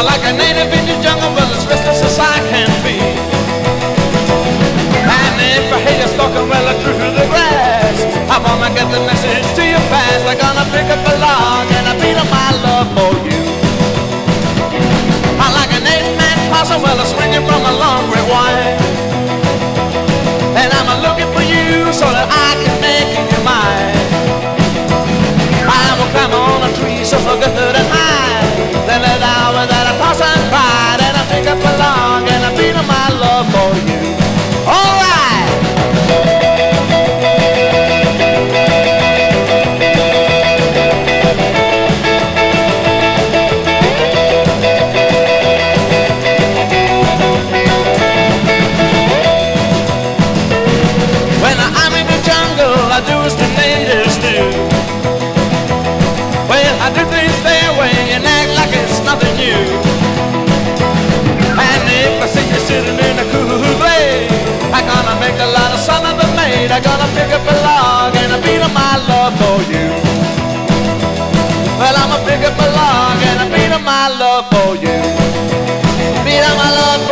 like a native in the jungle, but as restless as I can be. And if I hear you stalking well through the grass, I'm gonna get the message to you fast. I'm gonna pick up a log and I beat up my love for you. I like an 8-man possum, well swinging from a long red wire. And I'm looking for you so that I can make you mine. I will climb on a tree so good and high, then let out without a toss and pride, and I pick up a log and I beat up my love for you. All right. When I'm in the jungle, I do as the natives do. Well, I do things their way and act like it's nothing new. And if I see you sitting in a cool glade, I'm gonna make a lot of son of a maid. I'm gonna pick up a log and I beat up my love for you. Well, I'ma pick up a log and I beat up my love for you. Beat up my love for you.